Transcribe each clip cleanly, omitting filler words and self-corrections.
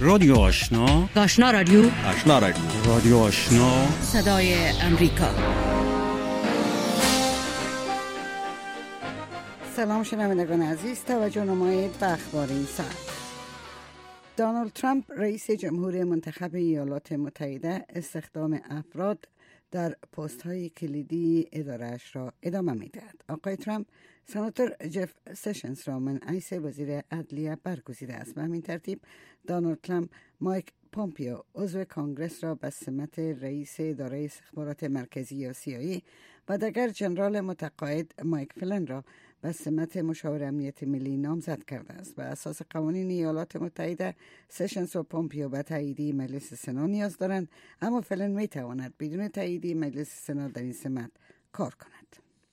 رادیو آشنا، آشنا رادیو، آشنا رادیو، رادیو آشنا، صدای امریکا. سلام شنوندگان عزیز، توجه نمایید به اخبار این ساعت. دونالد ترامپ رئیس جمهور منتخب ایالات متحده استخدام افراد در پست های کلیدی اداره‌اش را ادامه می‌دهد. آقای ترامپ سناتور جف سشنز را منعکس وزیر عدلیه برگزیده است. به همین ترتیب دونالد ترامپ مایک پومپیو عضو کانگرس را به سمت رئیس اداره استخبارات مرکزی یا CIA و دیگر جنرال متقاعد مایک فلن را به سمت مشاور امنیت ملی نامزد کرده است. به اساس قوانین ایالات متحده سشنز و پومپیو به تایید مجلس سنا نیاز دارند، اما فلن می تواند بدون تایید مجلس سنا در این سمت کار کند.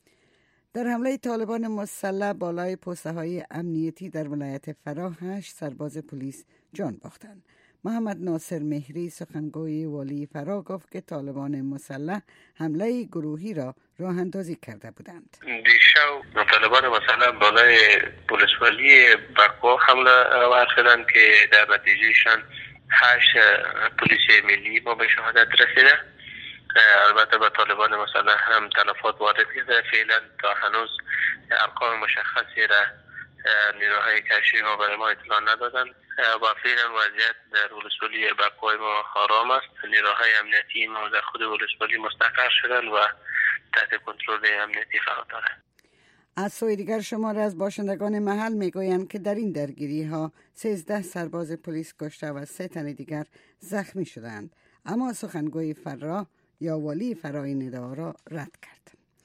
در حمله طالبان مسلح بالای پوسته های امنیتی در ولایت فرا 8 سرباز پلیس جان باختند. محمد ناصر مهری سخنگوی والی فرا گفت که طالبان مسلح حمله گروهی را راه اندازی کرده بودند. دیشب طالبان مسلح بالای پلیس والی بکوا حمله آور شدند که در نتیجهشان 8 پلیس ملی ما به شهادت رسیده. البته به طالبان مسلح هم تلفات وارد شده. فعلا تا هنوز ارقام مشخصی را نیروهای کشفی ما برای ما اطلاع ندادند و فعلا وضعیت در ولسوالی بکوای ما آرام است. نیروهای امنیتی ما در خود ولسوالی مستقر شدند و تحت کنترل امنیتی قرار دارند. از سوی دیگر شمار از باشندگان محل میگویند که در این درگیری ها 13 سرباز پلیس کشته و 3 تن دیگر زخمی شدند، اما سخنگوی فرا یا والی فرا این ادعا را رد کرد.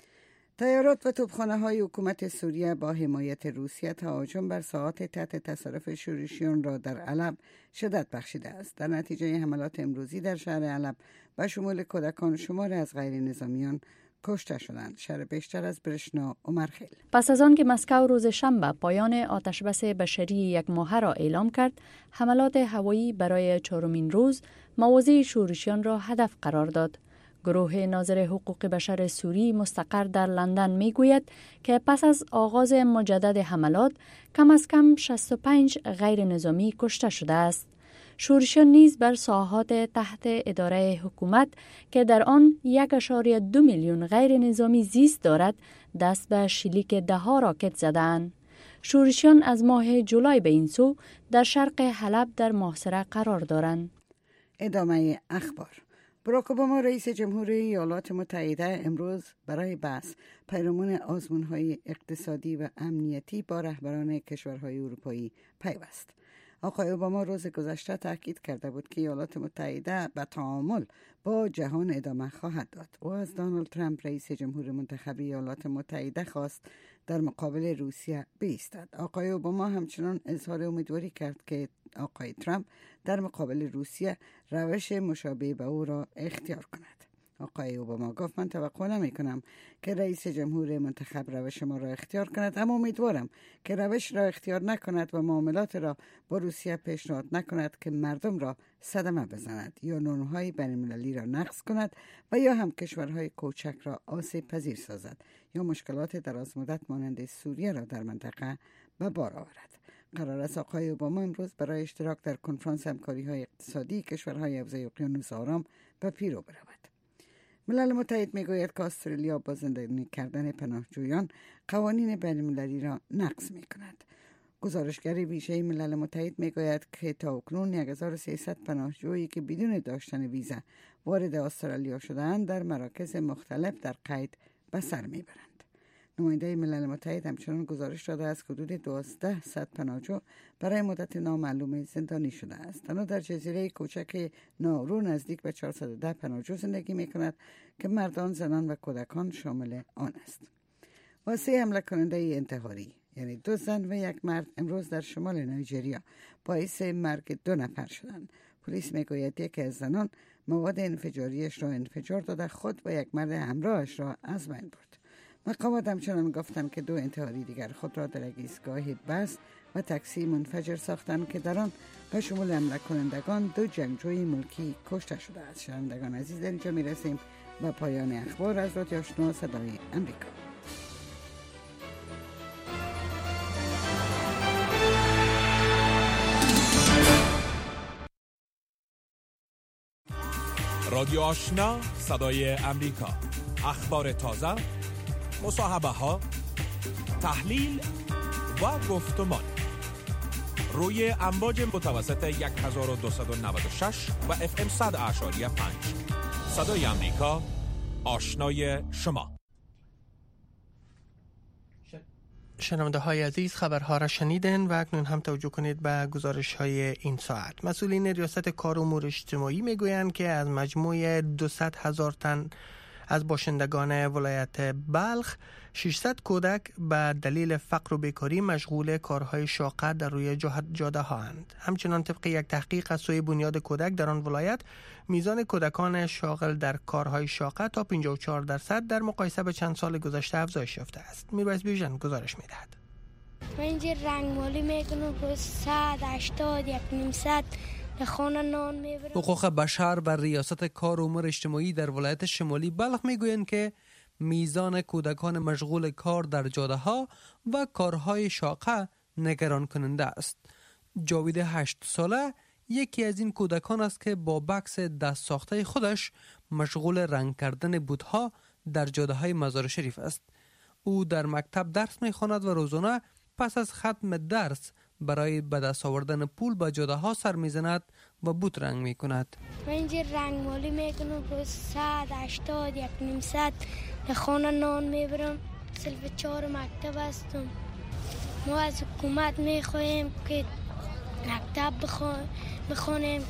تیارات و توپخانه های حکومت سوریه با حمایت روسیه تهاجم بر ساحات تحت تصرف شورشیان را در علب شدت بخشیده است. در نتیجه حملات امروزی در شهر علب و شمول کودکان شمار از غیر نظامیان کشته شدند. شهر بیشتر از برشنا عمرخیل. پس از آن که مسکو روز شنبه پایان آتشبس بشری 1 ماهه را اعلام کرد، حملات هوایی برای 4مین روز مواضع شورشیان را هدف قرار داد. گروه ناظر حقوق بشر سوری مستقر در لندن میگوید که پس از آغاز مجدد حملات کم از کم 65 غیر نظامی کشته شده است. شورشیان نیز بر ساحات تحت اداره حکومت که در آن 1.2 میلیون غیر نظامی زیست دارد دست به شلیک 10 راکت زدند. شورشیان از ماه جولای به این سو در شرق حلب در محاصره قرار دارند. ادامه اخبار. باراک اوباما رئیس جمهور ایالات متحده امروز برای بحث پیرامون آزمون‌های اقتصادی و امنیتی با رهبران کشورهای اروپایی پیوست. آقای اوباما روز گذشته تاکید کرده بود که ایالات متحده به تعامل با جهان ادامه خواهد داد. او از دونالد ترامپ رئیس جمهور منتخب ایالات متحده خواست در مقابل روسیه بایستد. آقای اوباما همچنان اظهار امیدواری کرد که آقای ترامپ در مقابل روسیه روش مشابه به او را اختیار کند. آقای اوباما گفت من توقع نمی کنم که رئیس جمهور منتخب روش ما را اختیار کند، اما امیدوارم که روش را اختیار نکند و معاملات را با روسیه پیشنهاد نکند که مردم را صدمه بزند یا نورم‌های بین‌المللی را نقض کند و یا هم کشورهای کوچک را آسیب پذیر سازد یا مشکلات دراز مدت مانند سوریه را در منطقه به بار آورد. قرار است آقای اوباما امروز برای اشتراک در کنفرانس همکاری‌های اقتصادی کشورهای حوزه اقیانوس آرام به پیرو برود. ملل متحد میگوید که استرالیا با زندانی کردن پناهجویان قوانین بین‌المللی را نقض میکند. گزارشگر ویژه ملل متحد میگوید که تا اکنون 1300 پناهجویی که بدون داشتن ویزا وارد استرالیا شده‌اند در مراکز مختلف در قید به سر میبرند. نماینده ملل متحد همچنان گزارش داده است که حدود 1200 پناهجو برای مدت نامعلوم زندانی شده است. تنها در جزیره کوچک نارو نزدیک به 410 پناهجو زندگی می‌کند که مردان، زنان و کودکان شامل آن است. واسه حمله کننده انتحاری یعنی 2 زن و 1 مرد امروز در شمال نایجریا باعث مرگ 2 نفر شدند. پلیس میگوید یکی از زنان مواد انفجاریش را انفجار داده خود و 1 مرد همراهش را از بین برد. مقامات همچنان گفتند که 2 انتحاری دیگر خود را در ایستگاه بس و تاکسی منفجر ساختند که در آن به شمول حمله کنندگان 2 جنگجوی ملکی کشته شده است. شنوندگان عزیز، در اینجا میرسیم به پایان اخبار از رادیو آشنا صدای امریکا. رادیو آشنا صدای امریکا، اخبار تازه، مصاحبه ها، تحلیل و گفتمان روی امواج متوسط 1296 و FM 100.5. صدای امریکا، آشنای شما. شنونده های عزیز، خبرها را شنیدن و اکنون هم توجه کنید به گزارش های این ساعت. مسئولین ریاست کار و امور اجتماعی میگویند که از مجموع 200,000 تن از باشندگان ولایت بلخ 600 کودک به دلیل فقر و بیکاری مشغول کارهای شاقه در روی جاده ها اند. همچنان طبق یک تحقیق از سوی بنیاد کودک در آن ولایت، میزان کودکان شاغل در کارهای شاقه تا 54% در مقایسه به چند سال گذشته افزایش یافته است. میرویس بیژن گزارش میدهد. من اینجا رنگمالی میکنم که 180 100 خانه نان میبرم. حقوق بشر و ریاست کار و امور اجتماعی در ولایت شمالی بلخ میگویند که میزان کودکان مشغول کار در جاده ها و کارهای شاقه نگران کننده است. جاوید 8 ساله یکی از این کودکان است که با بکس دست ساخته خودش مشغول رنگ کردن بوتها در جاده های مزار شریف است. او در مکتب درس میخواند و روزانه پس از ختم درس برای به دست آوردن پول به جاده ها سر میزند و بوت رنگ میکند. من اینجا رنگمالی میکنم که 180 100 خانه نان میبرم. صرف 4 مکتب هستم. ما از حکومت میخواهیم که مکتب بخونیم.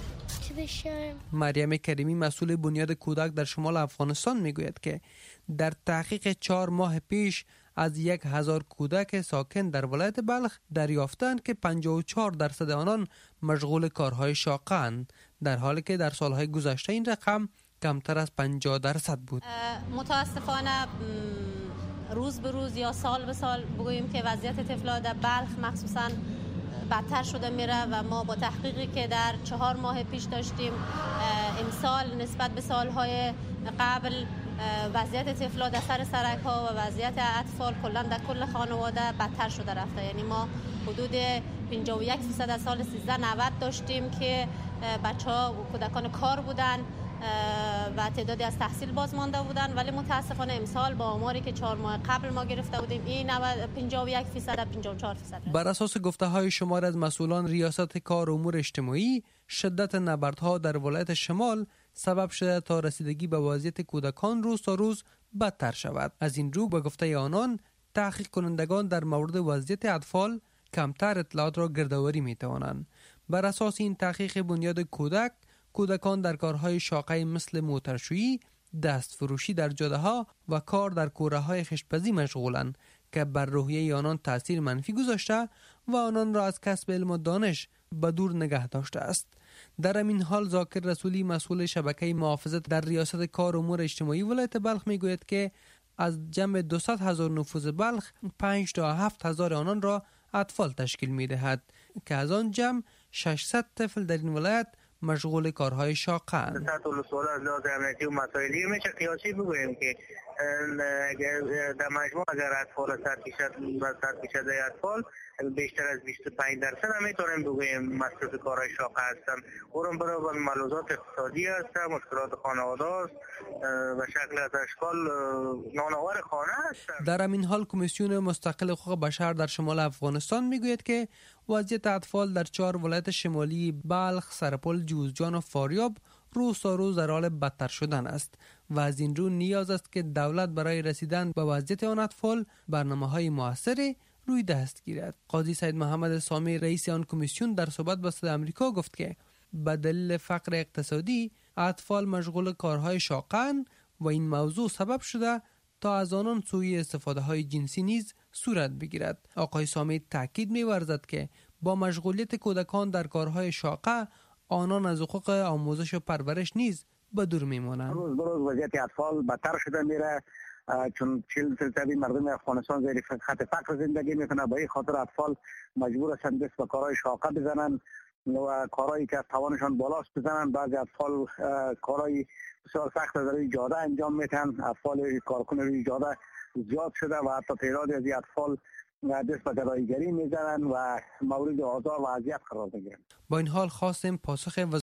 مریم کریمی مسئول بنیاد کودک در شمال افغانستان میگوید که در تحقیق 4 ماه پیش از 1,000 کودک ساکن در ولایت بلخ دریافتند که 54% آنان مشغول کارهای شاقه اند، در حالی که در سالهای گذشته این رقم کمتر از 50% بود. متاسفانه روز به روز یا سال به سال بگوییم که وضعیت طفل‌ها در بلخ مخصوصاً بدتر شده میره و ما با تحقیقی که در 4 ماه پیش داشتیم امسال نسبت به سالهای قبل وضعیت طفل‌ها در سرک‌ها و وضعیت اطفال کلاً در کل خانواده بدتر شده رفته. یعنی ما حدود 51% از سال 1390 داشتیم که بچه‌ها و کودکان کار بودن و تعدادی از تحصیل باز مانده بودن، ولی متاسفانه امسال با آماری که 4 ماه قبل ما گرفته بودیم این 51% 54%. بر اساس گفته‌های شمار از مسئولان ریاست کار و امور اجتماعی، شدت نبردها در ولایت شمال سبب شده تا رسیدگی به وضعیت کودکان روز تا روز بدتر شود. از این رو به گفته آنان تحقیق کنندگان در مورد وضعیت اطفال کمتر اطلاعات را گردآوری می‌توانند. بر اساس این تحقیق بنیاد کودک، کودکان در کارهای شاقه مثل موترشویی، دست فروشی در جاده ها و کار در کوره های خشتپزی مشغولند که بر روحیه آنان تاثیر منفی گذاشته و آنان را از کسب علم و دانش به دور نگه داشته است. در همین حال ذاکر رسولی مسئول شبکه محافظت در ریاست کار و امور اجتماعی ولایت بلخ میگوید که از جمع 200,000 نفوذ بلخ 5 تا 7,000 آنان را اطفال تشکیل میدهد که از آن جمع 600 طفل در این ولایت مشغول کارهای شاقه اند. سطح سوال از لحاظ امنیتی و مسائلی میشه قیاسی بگوییم که در مجموع اگر اطفال 100% اطفال بیشتر از 25% هم میتونیم بگوییم مصرف کارهای شاقه هستن. اون برای ملازمات اقتصادی هست، مشکلات خانواده است و شکل از اشکال نانآور خانه هستن. در همین حال کمیسیون مستقل حقوق بشر در شمال افغانستان میگوید که وضعیت اطفال در 4 ولایت شمالی بلخ، سرپل، جوزجان و فاریاب روز تا روز در حال بدتر شدن است و از این رو نیاز است که دولت برای رسیدن به وضعیت آن اطفال برنامه‌های موثری روی دست گیرد. قاضی سید محمد سامی رئیس آن کمیسیون در صحبت با صدای آمریکا گفت که به دلیل فقر اقتصادی اطفال مشغول کارهای شاقه و این موضوع سبب شده تا از آنان سوء استفاده های جنسی نیز صورت بگیرد. آقای سامی تاکید می‌ورزد که با مشغولیت کودکان در کارهای شاقه آنان از حقوق آموزش و پرورش نیز به دور میمانند. روز به روز وضعیت اطفال بدتر شده میره، چون 40% مردم افغانستان زیر خط فقر زندگی میکنه. به این خاطر اطفال مجبور هستند دست به کارهای شاقه بزنن و کارهایی که از توانشان بالاست بزنن. بعضی اطفال کارهای بسیار سخت در روی جاده انجام میدن. اطفال کارکن روی جاده زیاد شده و حتی تعدادی از اطفال دست به گداییگری میزنن و مورد آزار و اذیت قرار میگیرن. با این حال خواستیم پاسخ